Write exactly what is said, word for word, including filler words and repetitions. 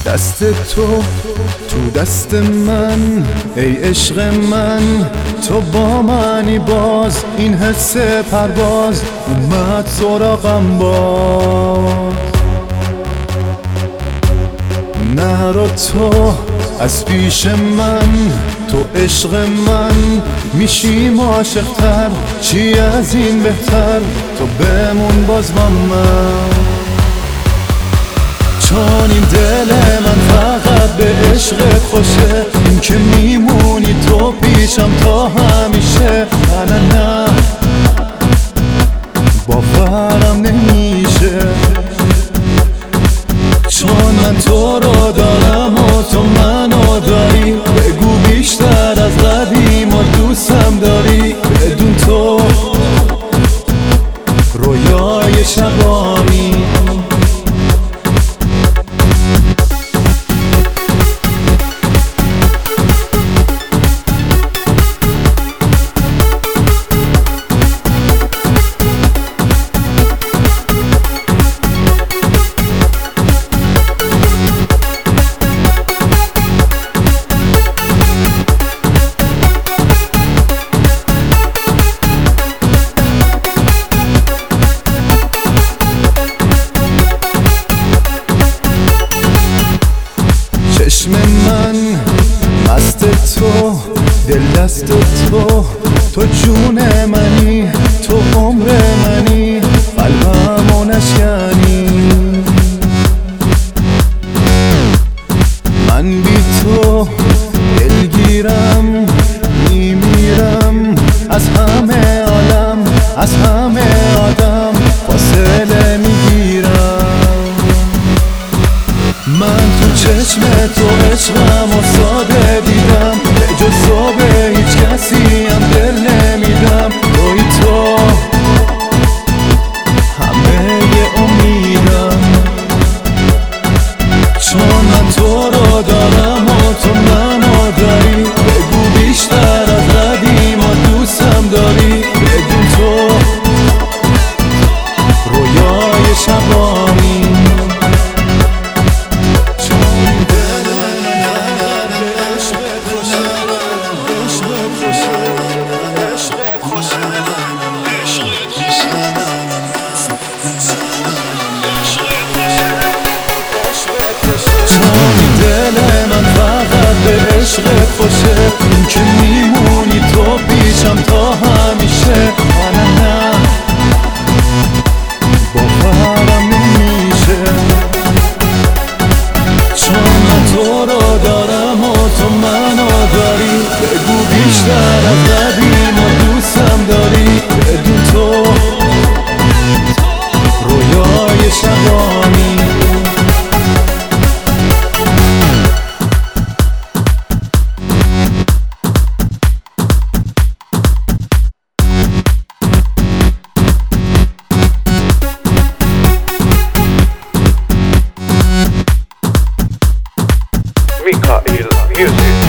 دست تو تو دست من ای عشق من، تو با منی باز، این حس پرواز اومد سراغم باز. نرو تو از پیش من، تو عشق من میشیم عاشق‌تر، چی از این بهتر، تو بمون باز با من. چون این دل من فقط به عشقت خوشه، این که میمونی تو پیشم تا همیشه. نه نه باورم نمیشه، چون من تو رو دارم و تو منو داری. بگو بیشتر از قدیم و دوستم داری، بدون تو رویای شبانی. چشم من مست تو، دل دست تو، تو جون منی، تو عمر منی، قلبمو نشکنی. من بی تو دلگیرم، میمیرم از همه عالم، از همه آدم فاصله میگیرم. من تو چشم تو عشقم و ساده دیدم، به جز تو به هیچ کسی هم دل نمیدم. توی تو همه امیدم، چون من تو رو دارم و تو منو داری. بگو بیشتر از قدیم و دوستم داری، بدون تو رویای شبانی. چون دل من فقط به عشقت خوشه، این که میمونی تو پیشم تا همیشه. نه نه باورم نمیشه، چون من تو رو دارم و تو منو داری. بگو بیشتر از قدیم و دوستم داری، بدون تو رویای شبانی. Mikhail Music.